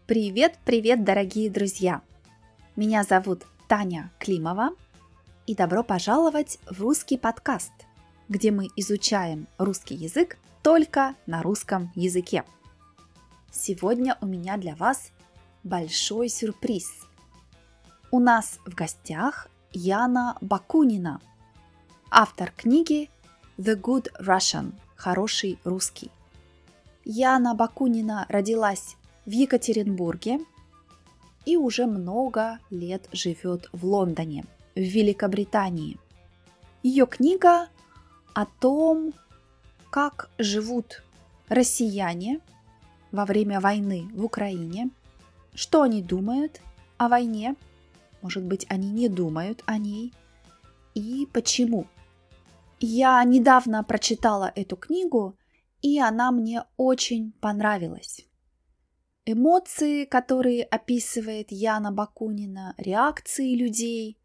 Привет, дорогие друзья! Меня зовут Таня Климова, и добро пожаловать в русский подкаст, где мы изучаем русский язык только на русском языке. Сегодня у меня для вас большой сюрприз. У нас в гостях Яна Бакунина, автор книги The Good Russian – Хороший русский. Яна Бакунина родилась в Екатеринбурге и уже много лет живет в Лондоне, в Великобритании. Ее книга о том, как живут россияне во время войны в Украине, что они думают о войне, может быть, они не думают о ней, и почему. Я недавно прочитала эту книгу, и она мне очень понравилась. Эмоции, которые описывает Яна Бакунина, реакции людей,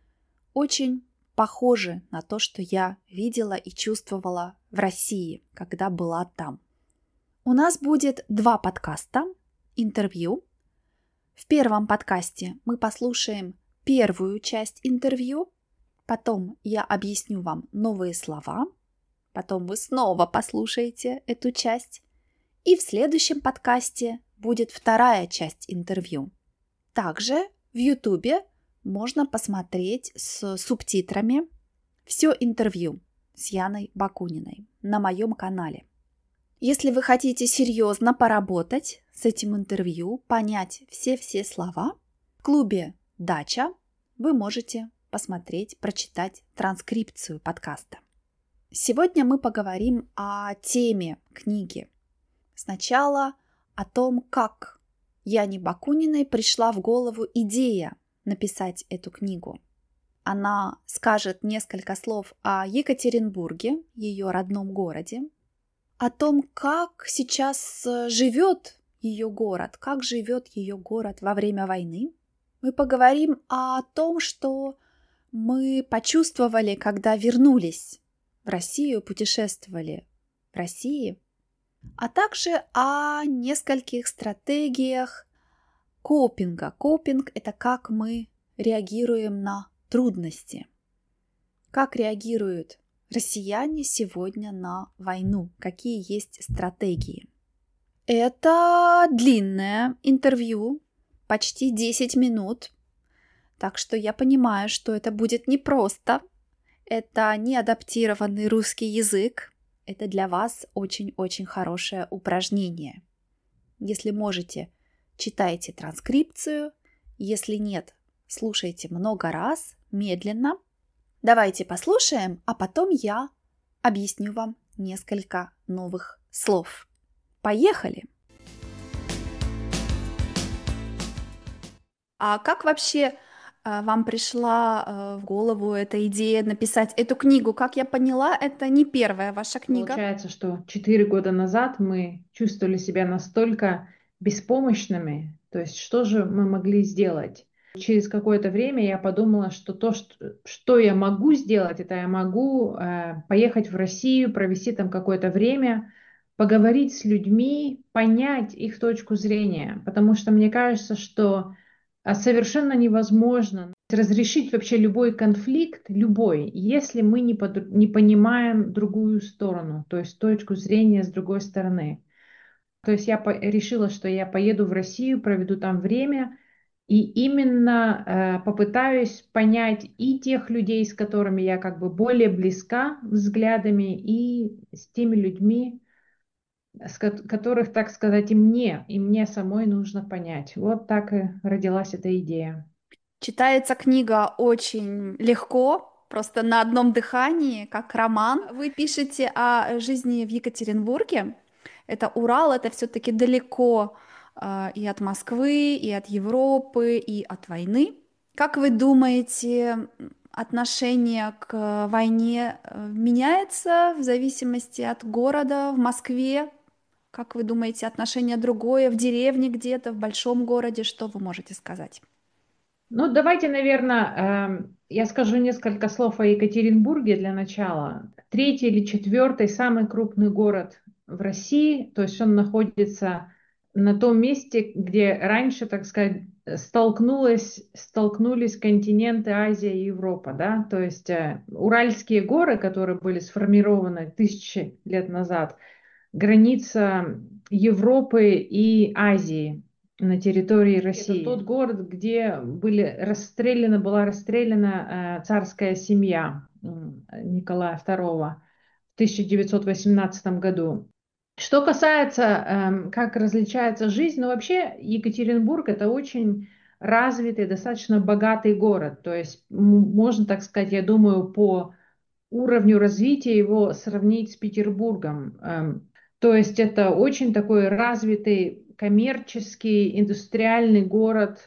очень похожи на то, что я видела и чувствовала в России, когда была там. У нас будет 2 подкаста, интервью. В первом подкасте мы послушаем первую часть интервью, потом я объясню вам новые слова, потом вы снова послушаете эту часть, и в следующем подкасте будет вторая часть интервью. Также в YouTube можно посмотреть с субтитрами все интервью с Яной Бакуниной на моем канале. Если вы хотите серьезно поработать с этим интервью, понять все слова, в клубе «Дача» вы можете посмотреть, прочитать транскрипцию подкаста. Сегодня мы поговорим о теме книги. Сначала о том, как Яне Бакуниной пришла в голову идея написать эту книгу. Она скажет несколько слов о Екатеринбурге, ее родном городе, о том, как сейчас живет ее город, как живет ее город во время войны. Мы поговорим о том, что мы почувствовали, когда вернулись в Россию, путешествовали в России, а также о нескольких стратегиях копинга. Копинг – это как мы реагируем на трудности. Как реагируют россияне сегодня на войну? Какие есть стратегии? Это длинное интервью, почти 10 минут. Так что я понимаю, что это будет непросто. Это не адаптированный русский язык. Это для вас очень-очень хорошее упражнение. Если можете, читайте транскрипцию. Если нет, слушайте много раз, медленно. Давайте послушаем, а потом я объясню вам несколько новых слов. Поехали! А как вообще вам пришла в голову эта идея написать эту книгу? Как я поняла, это не первая ваша книга. Получается, что 4 года назад мы чувствовали себя настолько беспомощными, то есть что же мы могли сделать? Через какое-то время я подумала, что что я могу сделать, это я могу поехать в Россию, провести там какое-то время, поговорить с людьми, понять их точку зрения, потому что мне кажется, что совершенно невозможно разрешить вообще любой конфликт, любой, если мы не понимаем другую сторону, то есть точку зрения с другой стороны. То есть я решила, что я поеду в Россию, проведу там время и именно попытаюсь понять и тех людей, с которыми я как бы более близка взглядами, и с теми людьми, которых, так сказать, и мне самой нужно понять. Вот так и родилась эта идея. Читается книга очень легко, просто на одном дыхании, как роман. Вы пишете о жизни в Екатеринбурге. Это Урал, это все-таки далеко и от Москвы, и от Европы, и от войны. Как вы думаете, отношение к войне меняется в зависимости от города в Москве? Как вы думаете, отношение другое в деревне где-то, в большом городе? Что вы можете сказать? Ну, давайте, наверное, я скажу несколько слов о Екатеринбурге для начала. 3-й или 4-й самый крупный город в России, то есть он находится на том месте, где раньше, так сказать, столкнулись континенты Азия и Европа, да, то есть Уральские горы, которые были сформированы тысячи лет назад, граница Европы и Азии на территории России. Это тот город, где была расстреляна царская семья Николая II в 1918 году. Что касается, как различается жизнь, ну вообще Екатеринбург это очень развитый, достаточно богатый город. То есть можно, так сказать, я думаю, по уровню развития его сравнить с Петербургом. То есть это очень такой развитый коммерческий, индустриальный город,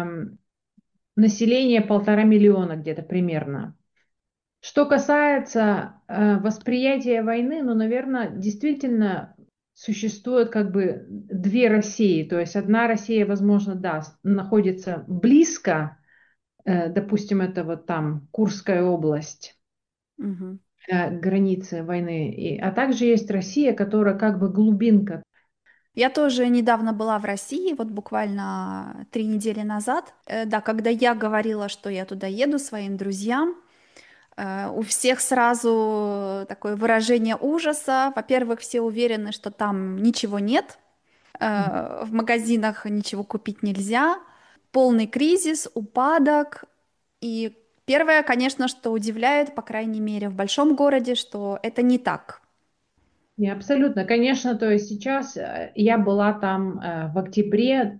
население 1,5 миллиона где-то примерно. Что касается восприятия войны, ну, наверное, действительно существует как бы две России. То есть одна Россия, возможно, да, находится близко, допустим, это вот там Курская область, Мгм. границы войны, а также есть Россия, которая как бы глубинка. Я тоже недавно была в России, вот буквально 3 недели назад. Да, когда я говорила, что я туда еду своим друзьям, у всех сразу такое выражение ужаса. Во-первых, все уверены, что там ничего нет, в магазинах ничего купить нельзя, полный кризис, упадок. И первое, конечно, что удивляет, по крайней мере, в большом городе, что это не так. Не, абсолютно, конечно, то есть сейчас я была там в октябре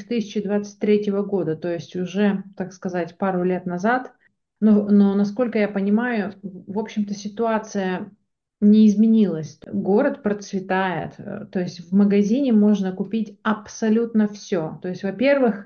2023 года, то есть уже, так сказать, пару лет назад, но насколько я понимаю, в общем-то ситуация не изменилась. Город процветает, то есть в магазине можно купить абсолютно все. То есть, во-первых,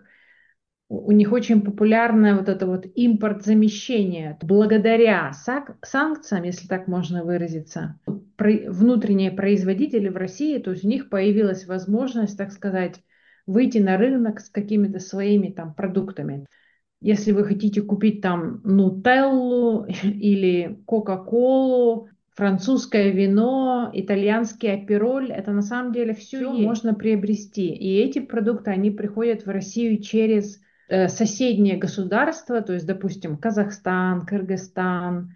у них очень популярное вот это вот импорт-замещение. Благодаря санкциям, если так можно выразиться, внутренние производители в России, то есть у них появилась возможность, так сказать, выйти на рынок с какими-то своими там продуктами. Если вы хотите купить там нутеллу или кока-колу, французское вино, итальянский апероль, это на самом деле все можно приобрести. И эти продукты, они приходят в Россию через соседние государства, то есть, допустим, Казахстан, Кыргызстан,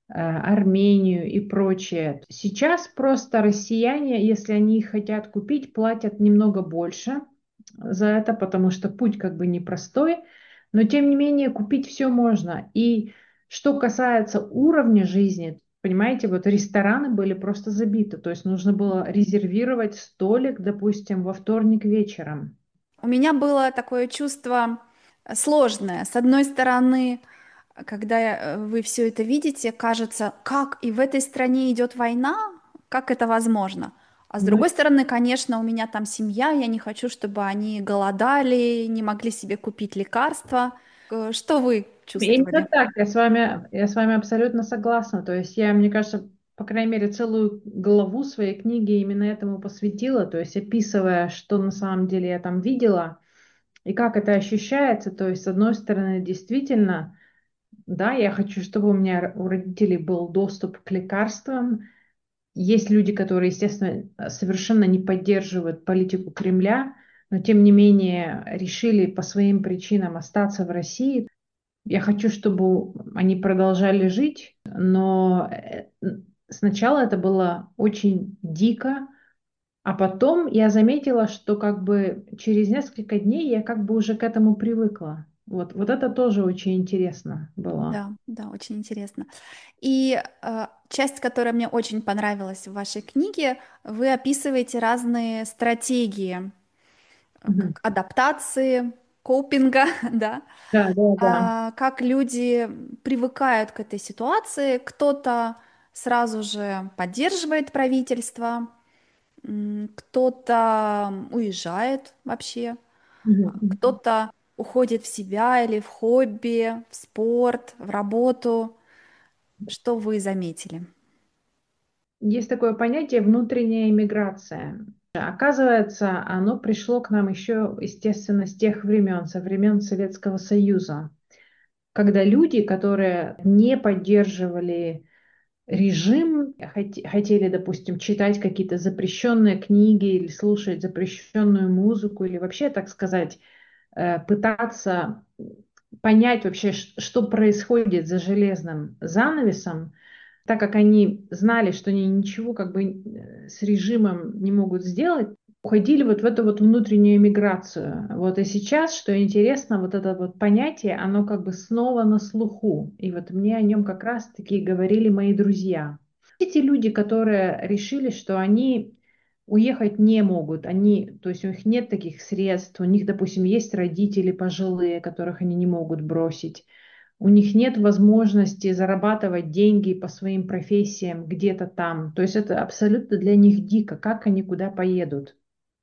Армению и прочее. Сейчас просто россияне, если они их хотят купить, платят немного больше за это, потому что путь как бы непростой, но тем не менее купить все можно. И что касается уровня жизни, понимаете, вот рестораны были просто забиты, то есть нужно было резервировать столик, допустим, во вторник вечером. У меня было такое чувство сложное. С одной стороны, когда вы все это видите, кажется, как и в этой стране идет война, как это возможно? А с Ну, другой стороны, конечно, у меня там семья, я не хочу, чтобы они голодали, не могли себе купить лекарства. Что вы чувствовали? именно так, я с вами абсолютно согласна. То есть я, мне кажется, по крайней мере, целую главу своей книги именно этому посвятила, то есть описывая, что на самом деле я там видела и как это ощущается. То есть, с одной стороны, действительно, да, я хочу, чтобы у меня у родителей был доступ к лекарствам. Есть люди, которые, естественно, совершенно не поддерживают политику Кремля, но тем не менее решили по своим причинам остаться в России. Я хочу, чтобы они продолжали жить, но сначала это было очень дико, а потом я заметила, что как бы через несколько дней я как бы уже к этому привыкла. Вот это тоже очень интересно было. Да, да, очень интересно. И часть, которая мне очень понравилась в вашей книге, вы описываете разные стратегии, Мгм. как адаптации, копинга, да, Да, да, да. как люди привыкают к этой ситуации. Кто-то сразу же поддерживает правительство, кто-то уезжает вообще, Мгм, мгм. кто-то уходит в себя или в хобби, в спорт, в работу. Что вы заметили? Есть такое понятие внутренняя иммиграция. Оказывается, оно пришло к нам еще, естественно, с тех времен, со времен Советского Союза, когда люди, которые не поддерживали режим, хотели, допустим, читать какие-то запрещенные книги или слушать запрещенную музыку, или вообще, так сказать, пытаться понять вообще, что происходит за железным занавесом, так как они знали, что они ничего как бы с режимом не могут сделать, уходили вот в эту вот внутреннюю миграцию. Вот и сейчас, что интересно, вот это вот понятие, оно как бы снова на слуху. И вот мне о нем как раз-таки говорили мои друзья. Эти люди, которые решили, что они уехать не могут, они, то есть у них нет таких средств, у них, допустим, есть родители пожилые, которых они не могут бросить, у них нет возможности зарабатывать деньги по своим профессиям где-то там. То есть это абсолютно для них дико, как они куда поедут.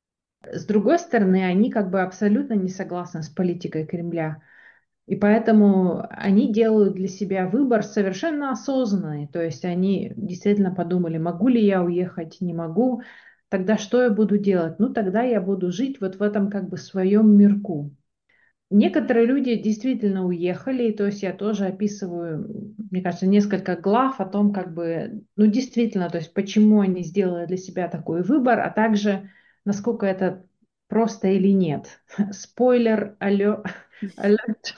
С другой стороны, они как бы абсолютно не согласны с политикой Кремля. И поэтому они делают для себя выбор совершенно осознанный. То есть они действительно подумали, могу ли я уехать, не могу. Тогда что я буду делать? Ну, тогда я буду жить вот в этом как бы своем мирку. Некоторые люди действительно уехали, и то есть я тоже описываю, мне кажется, несколько глав о том, как бы, ну, действительно, то есть почему они сделали для себя такой выбор, а также насколько это просто или нет. Спойлер, алерт.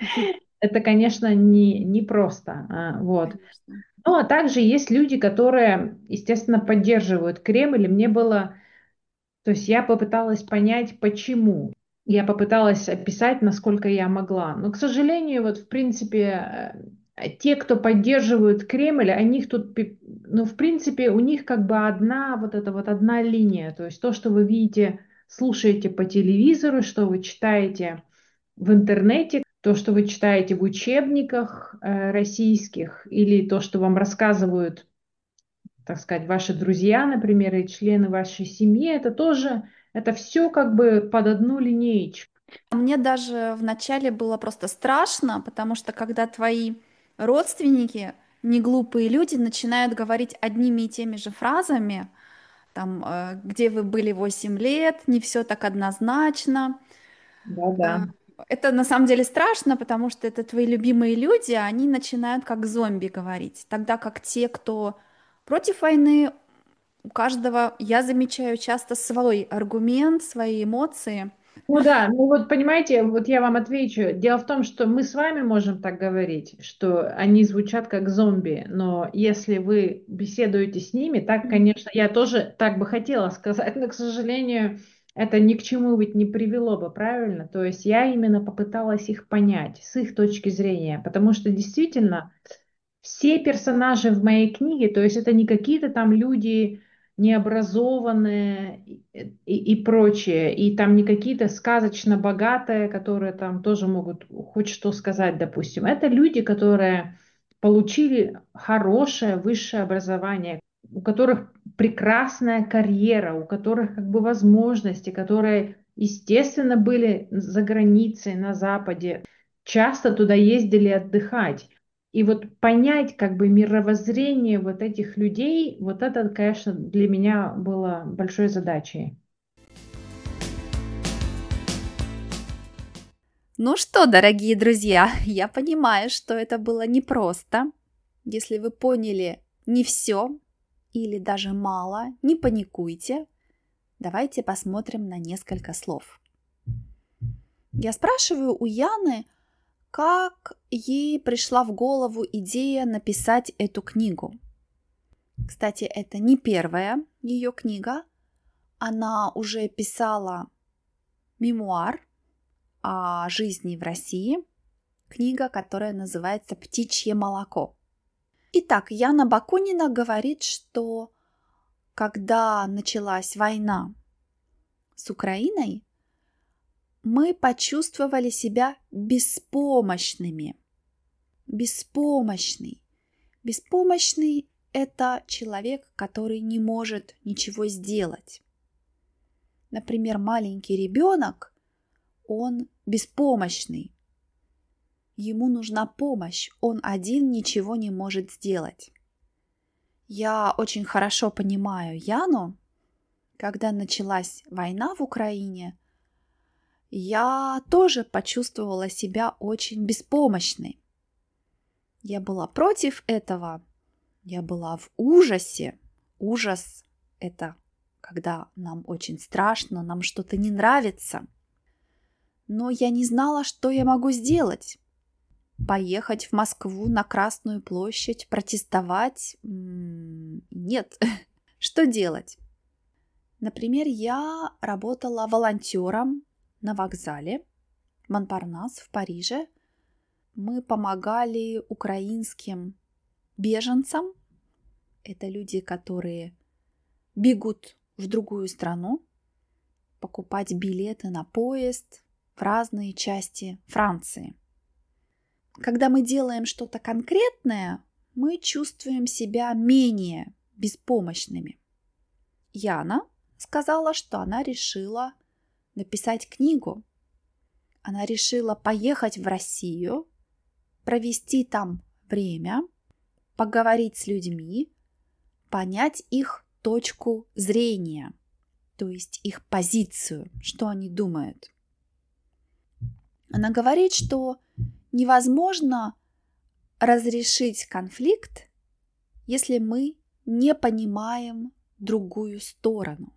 Это, конечно, не просто. Вот. Конечно. Ну, а также есть люди, которые, естественно, поддерживают Кремль, и мне было, то есть я попыталась понять, почему. Я попыталась описать, насколько я могла. Но, к сожалению, вот в принципе, те, кто поддерживают Кремль, о них тут, ну, в принципе, у них как бы одна, вот эта вот одна линия. То есть то, что вы видите, слушаете по телевизору, что вы читаете в интернете, то, что вы читаете в учебниках российских, или то, что вам рассказывают, так сказать, ваши друзья, например, и члены вашей семьи, это тоже, это все как бы под одну линеечку. Мне даже вначале было просто страшно, потому что когда твои родственники, не глупые люди, начинают говорить одними и теми же фразами, там, где вы были 8 лет, не все так однозначно. Да-да. Э, Это на самом деле страшно, потому что это твои любимые люди, а они начинают как зомби говорить. Тогда как те, кто против войны, у каждого, я замечаю часто свой аргумент, свои эмоции. Ну да, ну вот понимаете, вот я вам отвечу. Дело в том, что мы с вами можем так говорить, что они звучат как зомби, но если вы беседуете с ними, так, конечно, я тоже так бы хотела сказать, но, к сожалению, это ни к чему ведь не привело бы, правильно? То есть я именно попыталась их понять с их точки зрения, потому что действительно все персонажи в моей книге, то есть это не какие-то там люди необразованные и прочее, и там не какие-то сказочно богатые, которые там тоже могут хоть что сказать, допустим. Это люди, которые получили хорошее высшее образование, у которых прекрасная карьера, у которых как бы возможности, которые, естественно, были за границей, на Западе, часто туда ездили отдыхать. И вот понять как бы мировоззрение вот этих людей, вот это, конечно, для меня было большой задачей. Ну что, дорогие друзья, я понимаю, что это было непросто. Если вы поняли не все или даже мало, не паникуйте. Давайте посмотрим на несколько слов. Я спрашиваю у Яны, как ей пришла в голову идея написать эту книгу. Кстати, это не первая ее книга. Она уже писала мемуар о жизни в России, книга, которая называется «Птичье молоко». Итак, Яна Бакунина говорит, что когда началась война с Украиной, мы почувствовали себя беспомощными. Беспомощный. Беспомощный – это человек, который не может ничего сделать. Например, маленький ребенок, он беспомощный. Ему нужна помощь, он один ничего не может сделать. Я очень хорошо понимаю Яну. Когда началась война в Украине, я тоже почувствовала себя очень беспомощной. Я была против этого. Я была в ужасе. Ужас – это когда нам очень страшно, нам что-то не нравится. Но я не знала, что я могу сделать. Поехать в Москву на Красную площадь, протестовать? Нет. Что делать? Например, я работала волонтером на вокзале Монпарнас в Париже. Мы помогали украинским беженцам. Это люди, которые бегут в другую страну, покупать билеты на поезд в разные части Франции. Когда мы делаем что-то конкретное, мы чувствуем себя менее беспомощными. Яна сказала, что она решила написать книгу. Она решила поехать в Россию, провести там время, поговорить с людьми, понять их точку зрения, то есть их позицию, что они думают. Она говорит, что невозможно разрешить конфликт, если мы не понимаем другую сторону.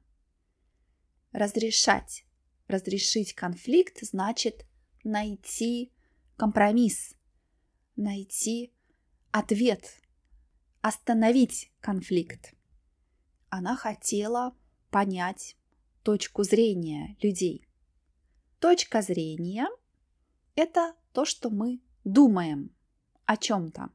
Разрешить конфликт значит найти компромисс, найти ответ, остановить конфликт. Она хотела понять точку зрения людей. Точка зрения – это то, что мы думаем о чем-то.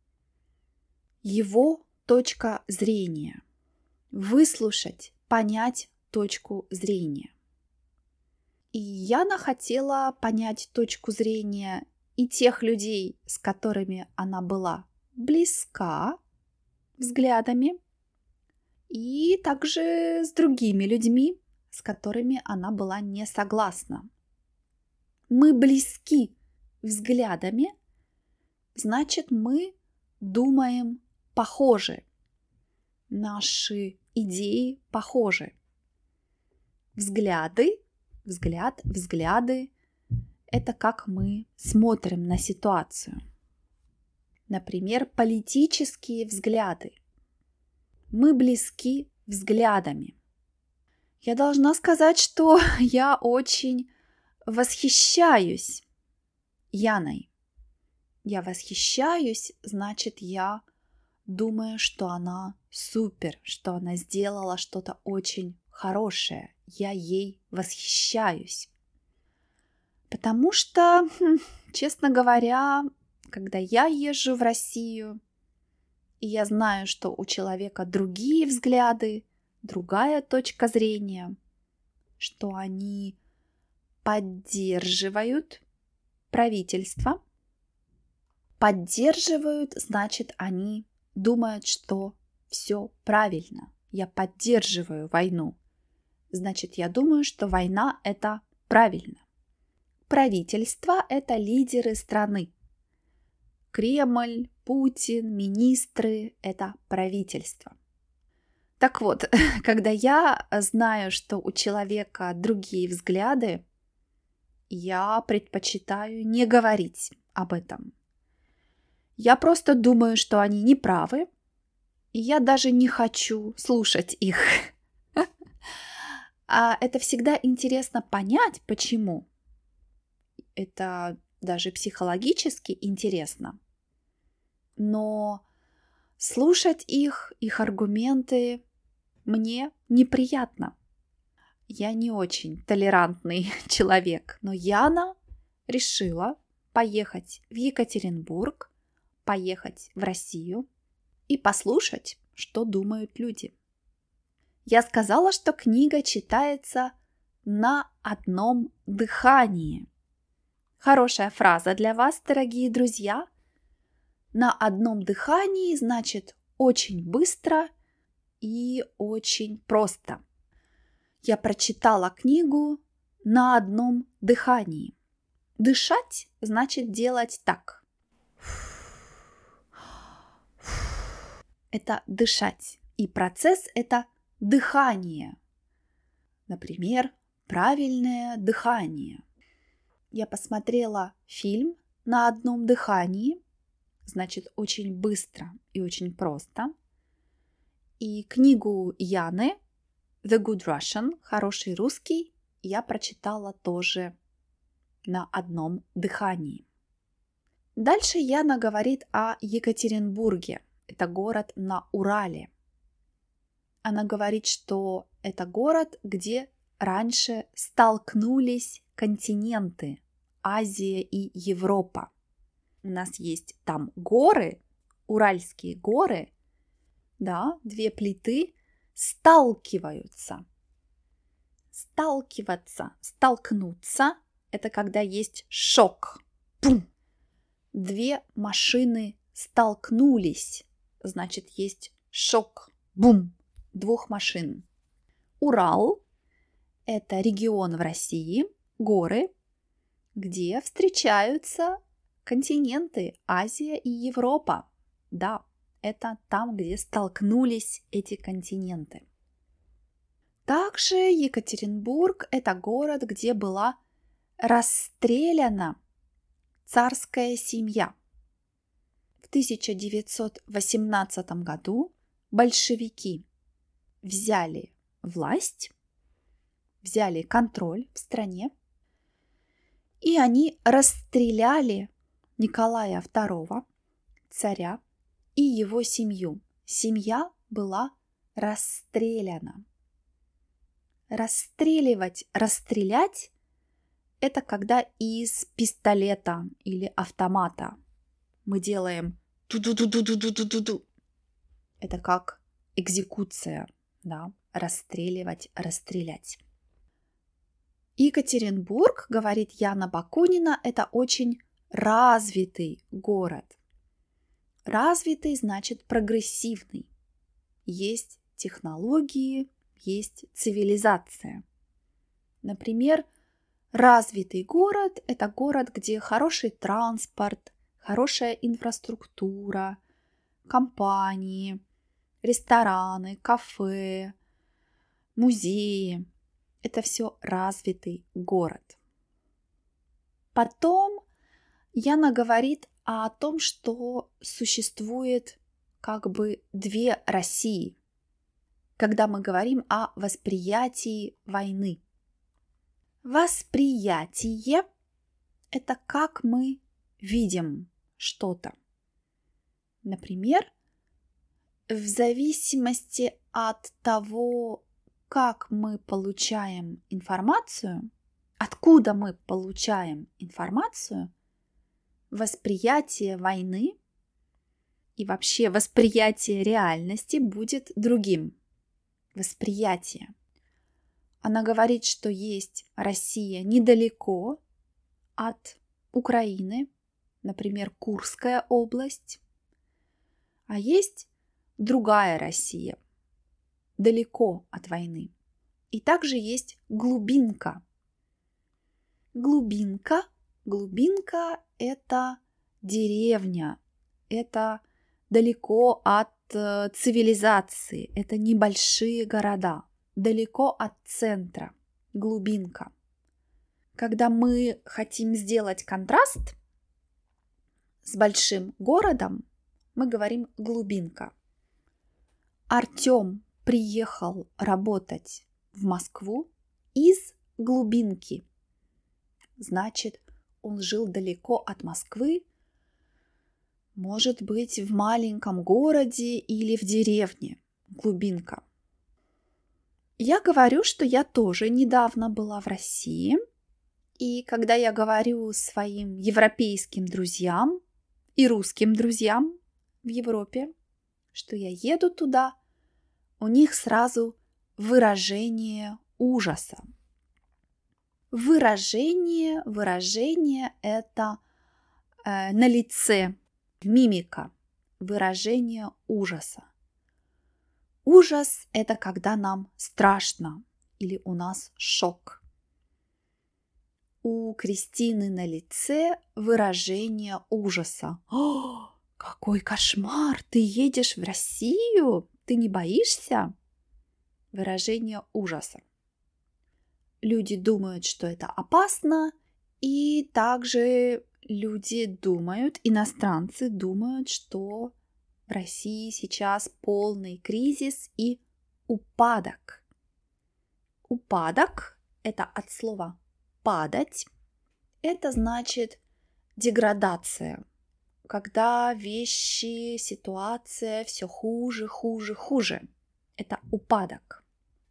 Его точка зрения. Выслушать, понять точку зрения. И Яна хотела понять точку зрения и тех людей, с которыми она была близка взглядами, и также с другими людьми, с которыми она была не согласна. Мы близки взглядами, значит, мы думаем похоже. Наши идеи похожи. Взгляды – это как мы смотрим на ситуацию. Например, политические взгляды. Мы близки взглядами. Я должна сказать, что я очень восхищаюсь Яной. Я восхищаюсь, значит, я думаю, что она супер, что она сделала что-то очень хорошее. Я ей восхищаюсь. Потому что, честно говоря, когда я езжу в Россию, и я знаю, что у человека другие взгляды, другая точка зрения, что они поддерживают правительство. Поддерживают, значит, они думают, что все правильно. Я поддерживаю войну. Значит, я думаю, что война – это правильно. Правительство – это лидеры страны. Кремль, Путин, министры – это правительство. Так вот, когда я знаю, что у человека другие взгляды, я предпочитаю не говорить об этом. Я просто думаю, что они неправы, и я даже не хочу слушать их. А это всегда интересно понять, почему. Это даже психологически интересно. Но слушать их аргументы мне неприятно. Я не очень толерантный человек, но Яна решила поехать в Екатеринбург, поехать в Россию и послушать, что думают люди. Я сказала, что книга читается на одном дыхании. Хорошая фраза для вас, дорогие друзья. На одном дыхании значит очень быстро и очень просто. Я прочитала книгу на одном дыхании. Дышать значит делать так. Это дышать. И процесс – это дыхание. Например, правильное дыхание. Я посмотрела фильм на одном дыхании. значит очень быстро и очень просто. И книгу Яны The Good Russian, хороший русский, я прочитала тоже на одном дыхании. Дальше Яна говорит о Екатеринбурге. Это город на Урале. Она говорит, что это город, где раньше столкнулись континенты Азия и Европа. У нас есть там горы, Уральские горы, да, две плиты сталкиваются. Сталкиваться, столкнуться – это когда есть шок. Пум! Две машины столкнулись, значит, есть шок. Бум! Двух машин. Урал – это регион в России, горы, где встречаются континенты Азия и Европа. Да, это там, где столкнулись эти континенты. Также Екатеринбург – это город, где была расстреляна царская семья. В 1918 году большевики взяли власть, взяли контроль в стране, и они расстреляли Николая II, царя, и его семью. Семья была расстреляна. Расстреливать, расстрелять – это когда из пистолета или автомата мы делаем ду-ду-ду-ду-ду-ду-ду-ду. Это как экзекуция, да, расстреливать, расстрелять. Екатеринбург, говорит Яна Бакунина, это очень развитый город. Развитый значит прогрессивный. Есть технологии, есть цивилизация. Например, развитый город – это город, где хороший транспорт, хорошая инфраструктура, компании, рестораны, кафе, музеи. Это все развитый город. Потом Яна говорит о том, что существует как бы две России, когда мы говорим о восприятии войны. Восприятие – это как мы видим что-то. Например, в зависимости от того, как мы получаем информацию, откуда мы получаем информацию, восприятие войны и вообще восприятие реальности будет другим. Восприятие. Она говорит, что есть Россия недалеко от Украины, например, Курская область, а есть другая Россия, далеко от войны. И также есть глубинка. Глубинка – это деревня, это далеко от цивилизации, это небольшие города, далеко от центра, глубинка. Когда мы хотим сделать контраст с большим городом, мы говорим глубинка. Артем приехал работать в Москву из глубинки. Значит, он жил далеко от Москвы, может быть, в маленьком городе или в деревне. Глубинка. Я говорю, что я тоже недавно была в России, и когда я говорю своим европейским друзьям и русским друзьям в Европе, что я еду туда, у них сразу выражение ужаса. Выражение – это на лице, мимика, выражение ужаса. Ужас – это когда нам страшно или у нас шок. У Кристины на лице выражение ужаса. О, какой кошмар! Ты едешь в Россию? Ты не боишься? Выражение ужаса. Люди думают, что это опасно, и также люди думают, иностранцы думают, что в России сейчас полный кризис и упадок. Упадок – это от слова «падать». Это значит деградация, когда вещи, ситуация все хуже, хуже, хуже. Это упадок.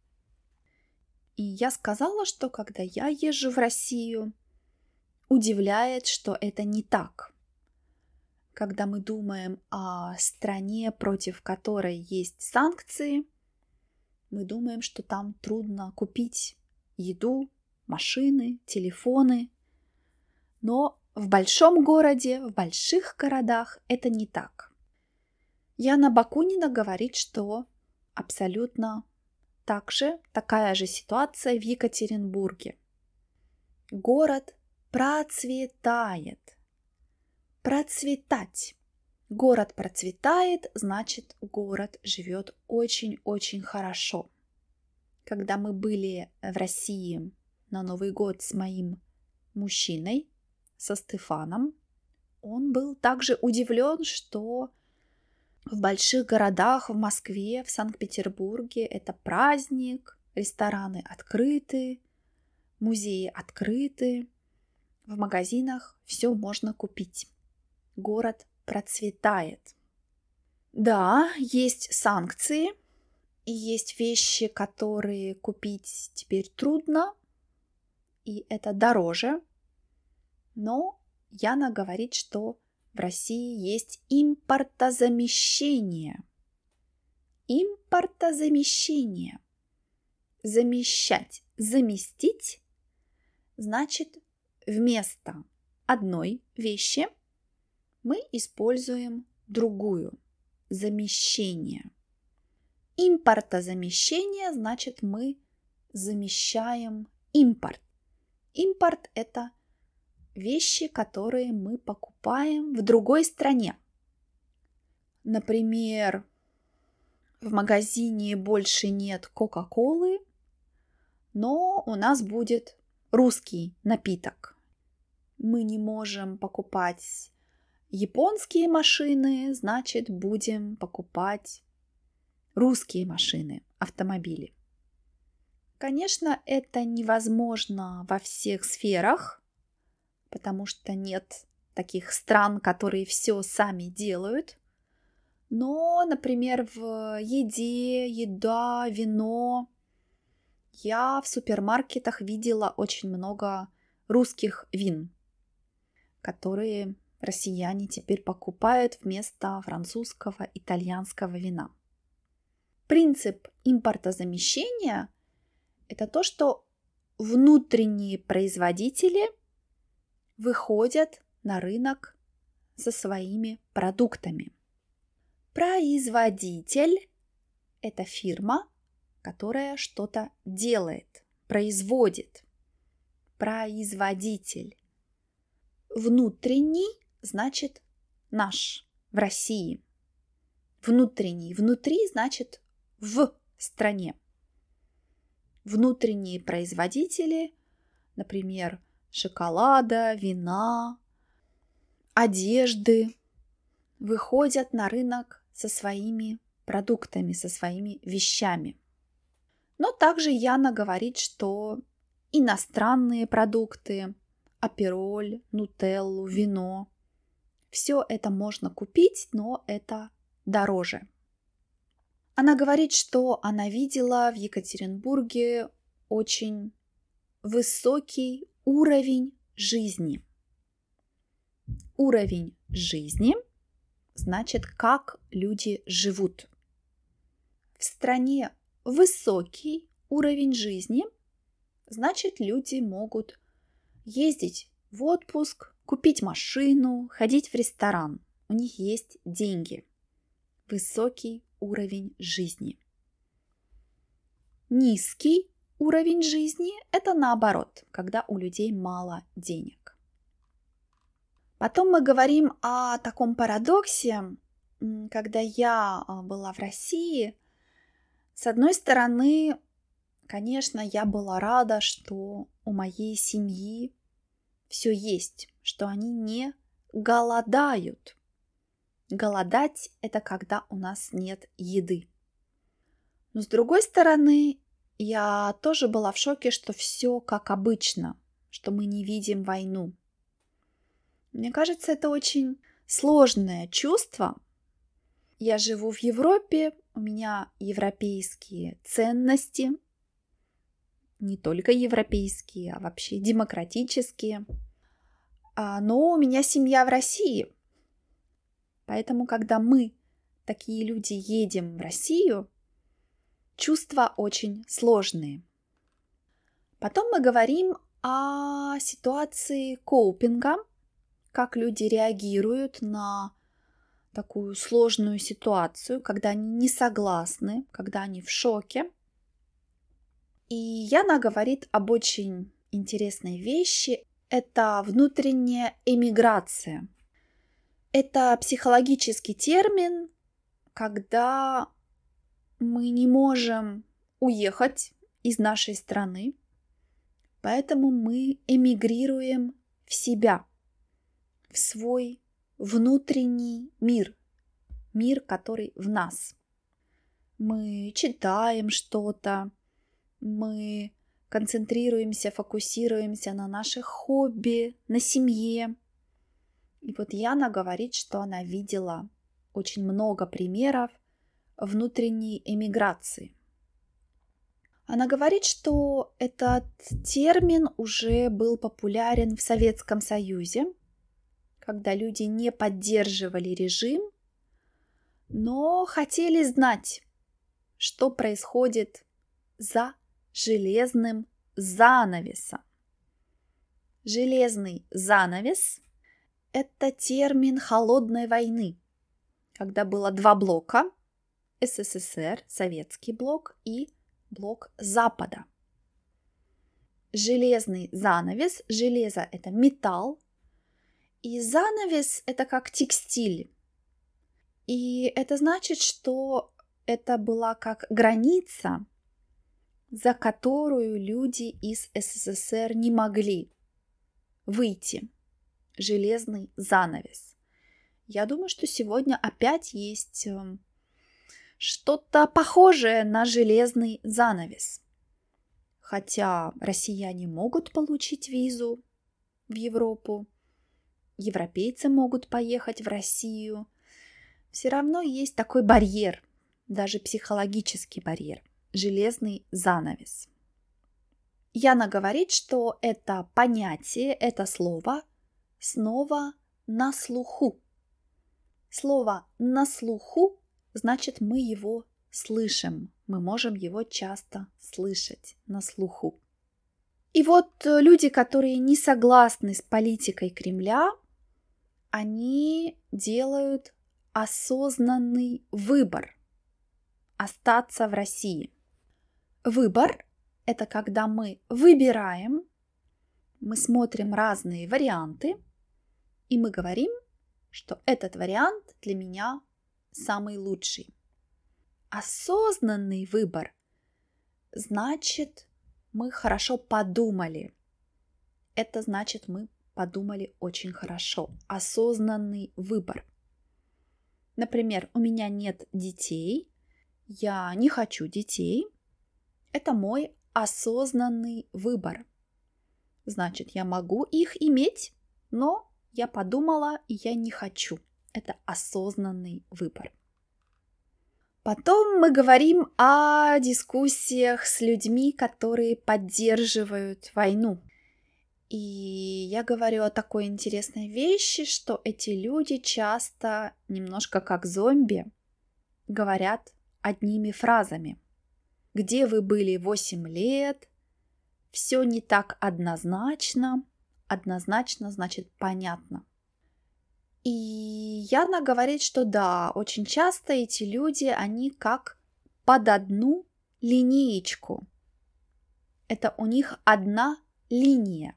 И я сказала, что когда я езжу в Россию, удивляет, что это не так. Когда мы думаем о стране, против которой есть санкции, мы думаем, что там трудно купить еду, машины, телефоны. Но в большом городе, в больших городах это не так. Яна Бакунина говорит, что абсолютно такая же ситуация в Екатеринбурге. Город процветает. Процветать. Город процветает, значит, город живет очень-очень хорошо. Когда мы были в России на Новый год с моим мужчиной, со Стефаном, он был также удивлен, что в больших городах, в Москве, в Санкт-Петербурге это праздник, рестораны открыты, музеи открыты, в магазинах все можно купить. Город процветает. Да, есть санкции, и есть вещи, которые купить теперь трудно, и это дороже. Но Яна говорит, что в России есть импортозамещение. Импортозамещение. Замещать, заместить, значит, вместо одной вещи мы используем другую. Замещение. Импортозамещение значит, мы замещаем импорт. Импорт – это вещи, которые мы покупаем в другой стране. Например, в магазине больше нет Кока-Колы, но у нас будет русский напиток. Мы не можем покупать японские машины, значит, будем покупать русские машины, автомобили. Конечно, это невозможно во всех сферах, потому что нет таких стран, которые все сами делают. Но, например, в еда, вино. Я в супермаркетах видела очень много русских вин, которые россияне теперь покупают вместо французского, итальянского вина. Принцип импортозамещения – это то, что внутренние производители выходят на рынок со своими продуктами. Производитель – это фирма, которая что-то делает, производит. Производитель. Внутренний значит наш, в России. Внутренний. Внутри значит в стране. Внутренние производители, например, шоколада, вина, одежды, выходят на рынок со своими продуктами, со своими вещами. Но также Яна говорит, что иностранные продукты, апероль, нутеллу, вино, все это можно купить, но это дороже. Она говорит, что она видела в Екатеринбурге очень высокий уровень жизни. Уровень жизни значит, как люди живут. В стране высокий уровень жизни, значит, люди могут ездить в отпуск, купить машину, ходить в ресторан. У них есть деньги. Высокий уровень жизни. Низкий уровень жизни – это наоборот, когда у людей мало денег. Потом мы говорим о таком парадоксе, когда я была в России. С одной стороны, конечно, я была рада, что у моей семьи все есть, что они не голодают. Голодать – это когда у нас нет еды. Но с другой стороны, я тоже была в шоке, что все как обычно, что мы не видим войну. Мне кажется, это очень сложное чувство. Я живу в Европе, у меня европейские ценности, не только европейские, а вообще демократические. Но у меня семья в России. Поэтому, когда мы, такие люди, едем в Россию, чувства очень сложные. Потом мы говорим о ситуации копинга, как люди реагируют на такую сложную ситуацию, когда они не согласны, когда они в шоке. И Яна говорит об очень интересной вещи. Это внутренняя эмиграция. Это психологический термин, когда мы не можем уехать из нашей страны, поэтому мы эмигрируем в себя, в свой внутренний мир, мир, который в нас. Мы читаем что-то, мы концентрируемся, фокусируемся на наших хобби, на семье. И вот Яна говорит, что она видела очень много примеров внутренней эмиграции. Она говорит, что этот термин уже был популярен в Советском Союзе, когда люди не поддерживали режим, но хотели знать, что происходит за железным занавесом. Железный занавес – это термин холодной войны, когда было два блока – СССР, советский блок и блок Запада. Железный занавес, железо – это металл, и занавес – это как текстиль. И это значит, что это была как граница, за которую люди из СССР не могли выйти. Железный занавес. Я думаю, что сегодня опять есть что-то похожее на железный занавес. Хотя россияне могут получить визу в Европу, европейцы могут поехать в Россию, все равно есть такой барьер, даже психологический барьер, железный занавес. Яна говорит, что это понятие, это слово снова на слуху. Слово «на слуху» значит, мы его слышим, мы можем его часто слышать на слуху. И вот люди, которые не согласны с политикой Кремля, они делают осознанный выбор остаться в России. Выбор – это когда мы выбираем, мы смотрим разные варианты, и мы говорим, что этот вариант для меня самый лучший. Осознанный выбор значит, мы хорошо подумали. Это значит, мы подумали очень хорошо. Осознанный выбор. Например, у меня нет детей, я не хочу детей. Это мой осознанный выбор. Значит, я могу их иметь, но я подумала, и я не хочу. Это осознанный выбор. Потом мы говорим о дискуссиях с людьми, которые поддерживают войну. И я говорю о такой интересной вещи, что эти люди часто, немножко как зомби, говорят одними фразами. Где вы были 8 лет? Все не так однозначно. Однозначно значит понятно. И Яна говорит, что да, очень часто эти люди, они как под одну линеечку. Это у них одна линия.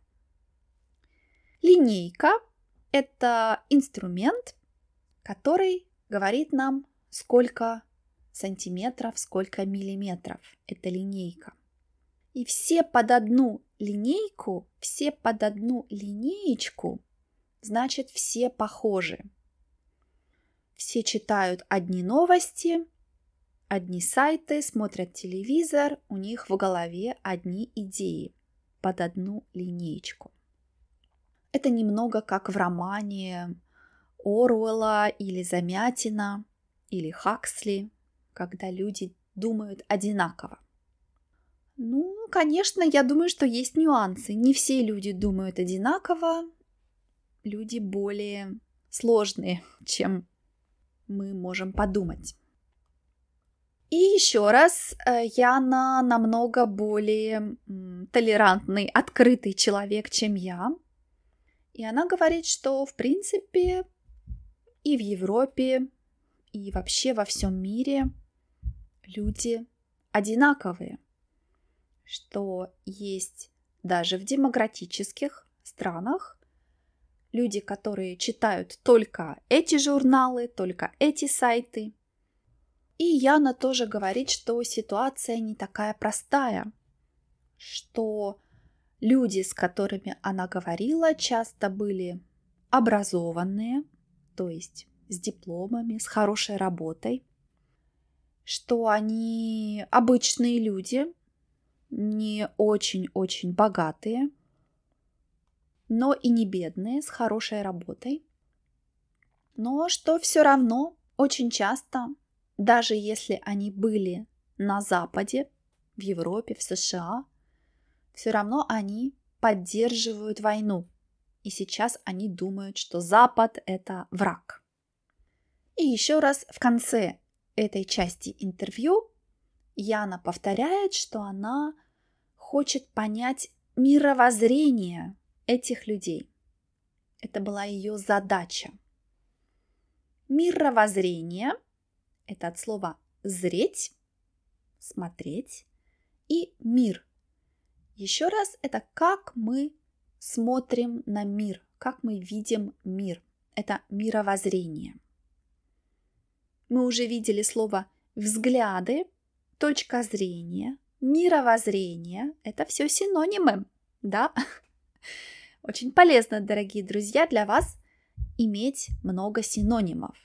Линейка – это инструмент, который говорит нам, сколько сантиметров, сколько миллиметров. Это линейка. И все под одну линейку, все под одну линеечку значит все похожи. Все читают одни новости, одни сайты, смотрят телевизор, у них в голове одни идеи под одну линеечку. Это немного как в романе Оруэлла или Замятина или Хаксли, когда люди думают одинаково. Ну, конечно, я думаю, что есть нюансы. Не все люди думают одинаково. Люди более сложные, чем мы можем подумать. И еще раз, Яна намного более толерантный, открытый человек, чем я. И она говорит, что, в принципе, и в Европе, и вообще во всем мире люди одинаковые. Что есть даже в демократических странах люди, которые читают только эти журналы, только эти сайты. И Яна тоже говорит, что ситуация не такая простая, что люди, с которыми она говорила, часто были образованные, то есть с дипломами, с хорошей работой, что они обычные люди, не очень-очень богатые, но и не бедные, с хорошей работой, но что все равно очень часто, даже если они были на Западе, в Европе, в США, все равно они поддерживают войну. И сейчас они думают, что Запад – это враг. И еще раз в конце этой части интервью Яна повторяет, что она хочет понять мировоззрение этих людей. Это была ее задача. Мировоззрение – это от слова «зреть», «смотреть», и «мир». Еще раз, это как мы смотрим на мир, как мы видим мир. Это мировоззрение. Мы уже видели слово «взгляды», «точка зрения», «мировоззрение». Это все синонимы, да? Очень полезно, дорогие друзья, для вас иметь много синонимов.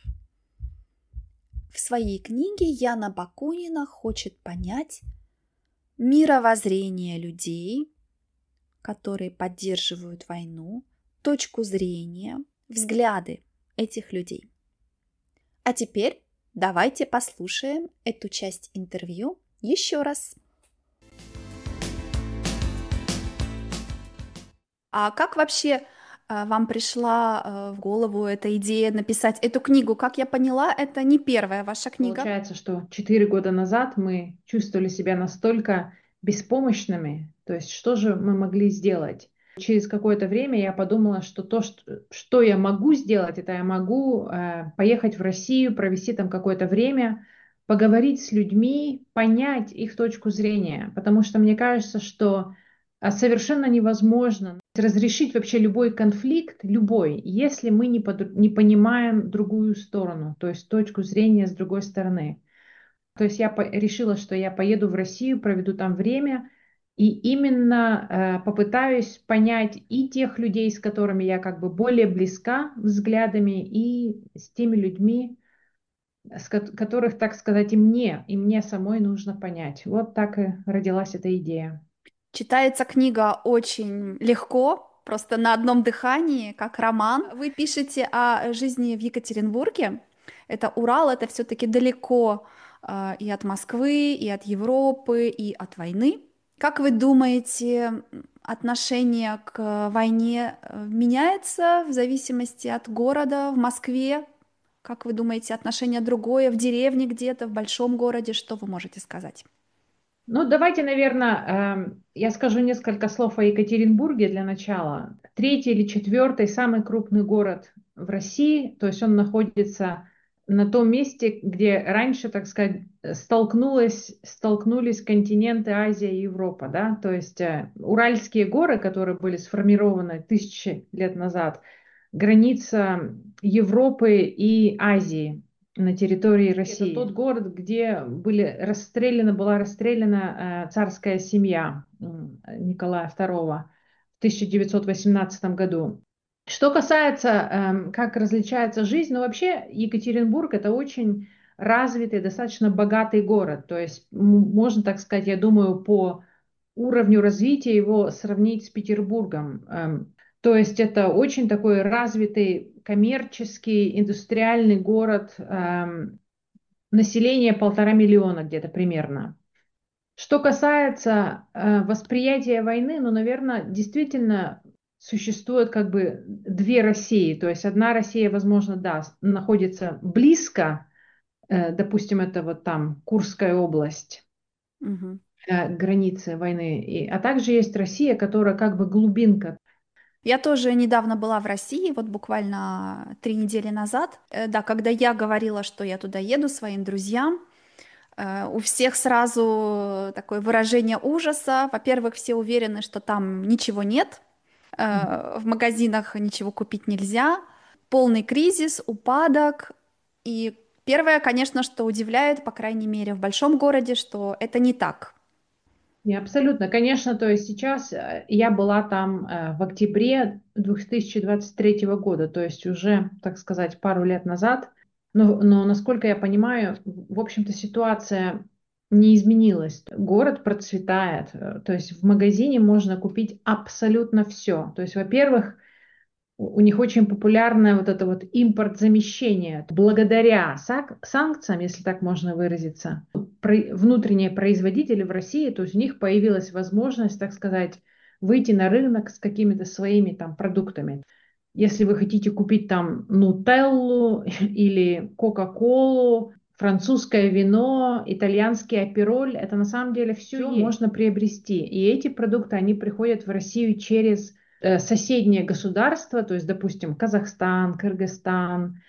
В своей книге Яна Бакунина хочет понять мировоззрение людей, которые поддерживают войну, точку зрения, взгляды этих людей. А теперь давайте послушаем эту часть интервью еще раз. А как вообще вам пришла в голову эта идея написать эту книгу? Как я поняла, это не первая ваша книга. Получается, что 4 года назад мы чувствовали себя настолько беспомощными, то есть что же мы могли сделать? Через какое-то время я подумала, что что я могу сделать, это я могу поехать в Россию, провести там какое-то время, поговорить с людьми, понять их точку зрения, потому что мне кажется, что совершенно невозможно разрешить вообще любой конфликт, любой, если мы не понимаем другую сторону, то есть точку зрения с другой стороны. То есть я решила, что я поеду в Россию, проведу там время и именно попытаюсь понять и тех людей, с которыми я как бы более близка взглядами, и с теми людьми, которых, так сказать, и мне самой нужно понять. Вот так и родилась эта идея. Читается книга очень легко, просто на одном дыхании, как роман. Вы пишете о жизни в Екатеринбурге. Это Урал, это все-таки далеко и от Москвы, и от Европы, и от войны. Как вы думаете, отношение к войне меняется в зависимости от города? В Москве, как вы думаете, отношение другое? В деревне где-то, в большом городе? Что вы можете сказать? Ну, давайте, наверное, я скажу несколько слов о Екатеринбурге для начала. Третий или четвертый самый крупный город в России, то есть он находится на том месте, где раньше, так сказать, столкнулись континенты Азия и Европа, да, то есть Уральские горы, которые были сформированы тысячи лет назад, граница Европы и Азии на территории России. Это тот город, где была расстреляна царская семья Николая II в 1918 году. Что касается, как различается жизнь, ну вообще Екатеринбург это очень развитый, достаточно богатый город. То есть можно так сказать, я думаю, по уровню развития его сравнить с Петербургом. То есть это очень такой развитый коммерческий, индустриальный город, население 1,5 миллиона где-то примерно. Что касается восприятия войны, ну, наверное, действительно существует как бы две России. То есть одна Россия, возможно, да, находится близко, допустим, это вот там Курская область, Мгм. границы войны, а также есть Россия, которая как бы глубинка. Я тоже недавно была в России, вот буквально 3 недели назад. Да, когда я говорила, что я туда еду своим друзьям, у всех сразу такое выражение ужаса. Во-первых, все уверены, что там ничего нет, в магазинах ничего купить нельзя, полный кризис, упадок. И первое, конечно, что удивляет, по крайней мере, в большом городе, что это не так. Не, абсолютно, конечно, то есть сейчас я была там в октябре 2023 года, то есть уже, так сказать, пару лет назад, но насколько я понимаю, в общем-то ситуация не изменилась. Город процветает, то есть в магазине можно купить абсолютно все. То есть, во-первых, у них очень популярное вот это вот импортзамещение. Благодаря санкциям, если так можно выразиться, внутренние производители в России, то есть у них появилась возможность, так сказать, выйти на рынок с какими-то своими там продуктами. Если вы хотите купить там нутеллу или кока-колу, французское вино, итальянский апероль, это на самом деле все можно приобрести. И эти продукты, они приходят в Россию через соседние государства, то есть, допустим, Казахстан, Кыргызстан,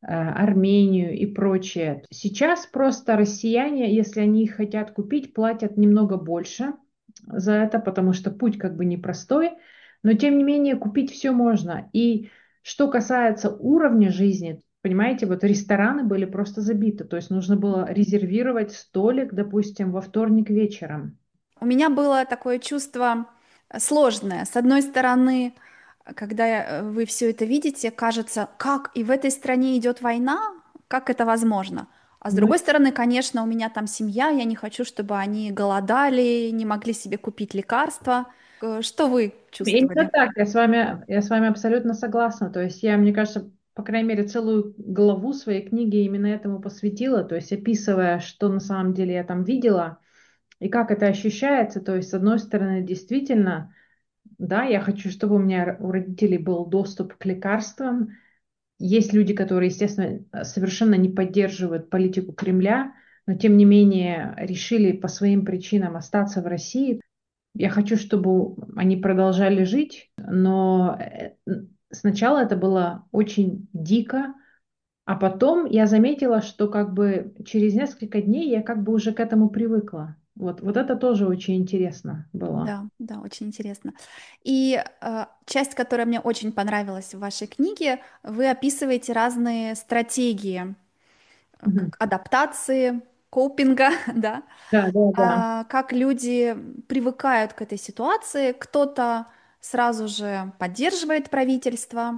Армению и прочее. Сейчас просто россияне, если они их хотят купить, платят немного больше за это, потому что путь как бы непростой, но тем не менее купить все можно. И что касается уровня жизни, понимаете, вот рестораны были просто забиты, то есть нужно было резервировать столик, допустим, во вторник вечером. У меня было такое чувство сложное. С одной стороны, когда вы все это видите, кажется, как и в этой стране идет война, как это возможно? А с Ну, другой стороны, конечно, у меня там семья, я не хочу, чтобы они голодали, не могли себе купить лекарства. Что вы именно чувствовали? так, я с вами абсолютно согласна. То есть я, мне кажется, по крайней мере, целую главу своей книги именно этому посвятила, то есть описывая, что на самом деле я там видела и как это ощущается. То есть, с одной стороны, действительно, да, я хочу, чтобы у меня у родителей был доступ к лекарствам. Есть люди, которые, естественно, совершенно не поддерживают политику Кремля, но тем не менее решили по своим причинам остаться в России. Я хочу, чтобы они продолжали жить, но сначала это было очень дико, а потом я заметила, что как бы через несколько дней я как бы уже к этому привыкла. Вот это тоже очень интересно было. Да, да, очень интересно. И часть, которая мне очень понравилась в вашей книге, вы описываете разные стратегии Мгм. как адаптации, копинга, да, Да, да, да. как люди привыкают к этой ситуации. Кто-то сразу же поддерживает правительство,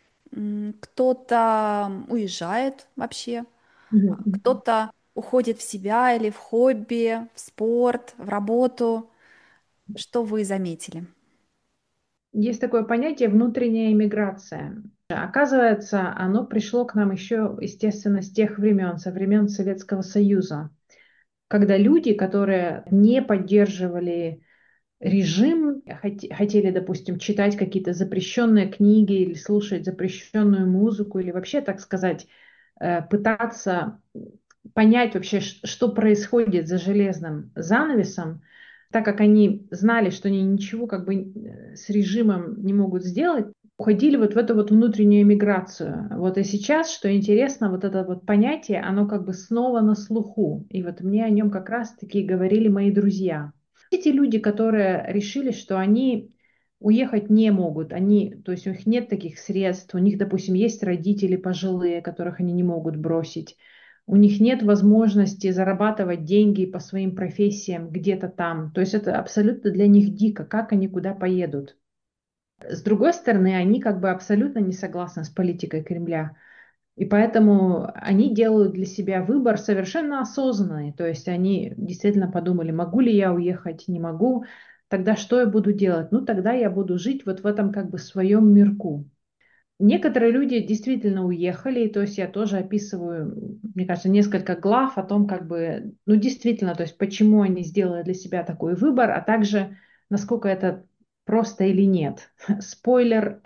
кто-то уезжает вообще, Мгм. Мгм. кто-то уходит в себя или в хобби, в спорт, в работу. Что вы заметили? Есть такое понятие внутренняя иммиграция. Оказывается, оно пришло к нам еще, естественно, с тех времен, со времен Советского Союза, когда люди, которые не поддерживали режим, хотели, допустим, читать какие-то запрещенные книги или слушать запрещенную музыку, или вообще, так сказать, пытаться понять вообще, что происходит за железным занавесом, так как они знали, что они ничего как бы с режимом не могут сделать, уходили вот в эту вот внутреннюю эмиграцию. Вот и сейчас, что интересно, вот это вот понятие, оно как бы снова на слуху. И вот мне о нем как раз-таки говорили мои друзья. Эти люди, которые решили, что они уехать не могут, то есть у них нет таких средств, у них, допустим, есть родители пожилые, которых они не могут бросить, у них нет возможности зарабатывать деньги по своим профессиям где-то там. То есть это абсолютно для них дико, как они куда поедут. С другой стороны, они как бы абсолютно не согласны с политикой Кремля. И поэтому они делают для себя выбор совершенно осознанный. То есть они действительно подумали, могу ли я уехать, не могу. Тогда что я буду делать? Ну, тогда я буду жить вот в этом как бы своем мирку. Некоторые люди действительно уехали, то есть я тоже описываю, мне кажется, несколько глав о том, как бы, ну, действительно, то есть почему они сделали для себя такой выбор, а также насколько это просто или нет. Спойлер,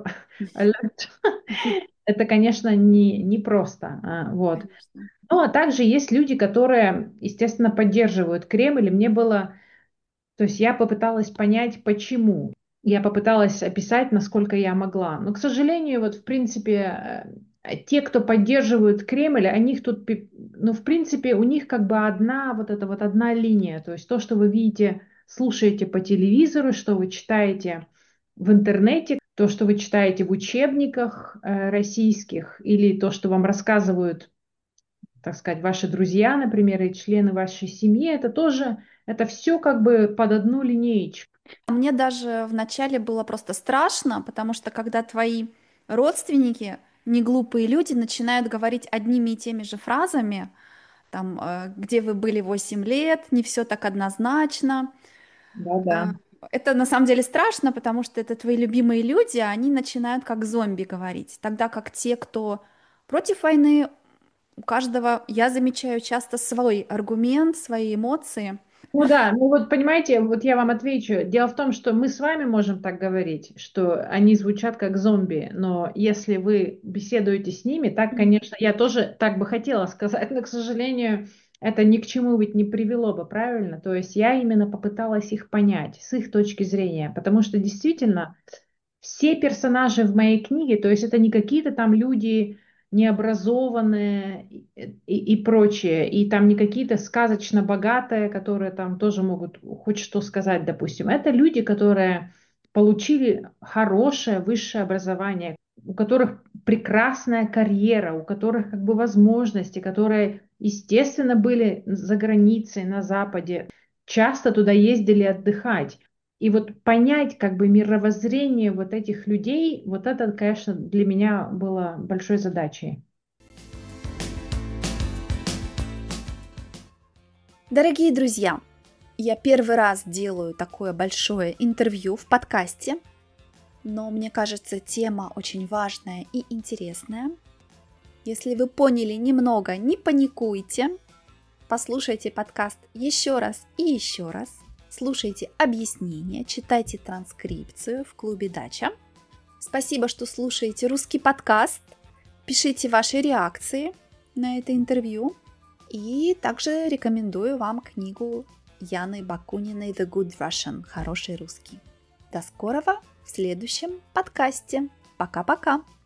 алерт. Это, конечно, не просто. Вот. Конечно. Ну, а также есть люди, которые, естественно, поддерживают Кремль. И мне было, то есть я попыталась понять, почему. Я попыталась описать, насколько я могла. Но, к сожалению, вот, в принципе, те, кто поддерживают Кремль, о них тут, ну, в принципе, у них как бы одна, вот эта вот одна линия. То есть то, что вы видите, слушаете по телевизору, что вы читаете в интернете, то, что вы читаете в учебниках российских, или то, что вам рассказывают, так сказать, ваши друзья, например, и члены вашей семьи, это тоже, это все как бы под одну линеечку. Мне даже вначале было просто страшно, потому что когда твои родственники, не глупые люди, начинают говорить одними и теми же фразами, там, где вы были 8 лет, не все так однозначно. Да-да. Э, Это на самом деле страшно, потому что это твои любимые люди, а они начинают как зомби говорить. Тогда как те, кто против войны, у каждого, я замечаю, часто свой аргумент, свои эмоции. Ну да, ну вот понимаете, вот я вам отвечу. Дело в том, что мы с вами можем так говорить, что они звучат как зомби, но если вы беседуете с ними, так, конечно, я тоже так бы хотела сказать, но, к сожалению, это ни к чему ведь не привело бы, правильно? То есть я именно попыталась их понять с их точки зрения, потому что действительно все персонажи в моей книге, то есть это не какие-то там люди необразованные и прочее, и там не какие-то сказочно богатые, которые там тоже могут хоть что сказать, допустим. Это люди, которые получили хорошее высшее образование, у которых прекрасная карьера, у которых как бы возможности, которые, естественно, были за границей, на Западе, часто туда ездили отдыхать. И вот понять как бы мировоззрение вот этих людей, вот это, конечно, для меня было большой задачей. Дорогие друзья, я первый раз делаю такое большое интервью в подкасте, но мне кажется, тема очень важная и интересная. Если вы поняли немного, не паникуйте. Послушайте подкаст еще раз и еще раз. Слушайте объяснения, читайте транскрипцию в клубе Дача. Спасибо, что слушаете русский подкаст. Пишите ваши реакции на это интервью. И также рекомендую вам книгу Яны Бакуниной «The Good Russian» – «Хороший русский». До скорого в следующем подкасте. Пока-пока!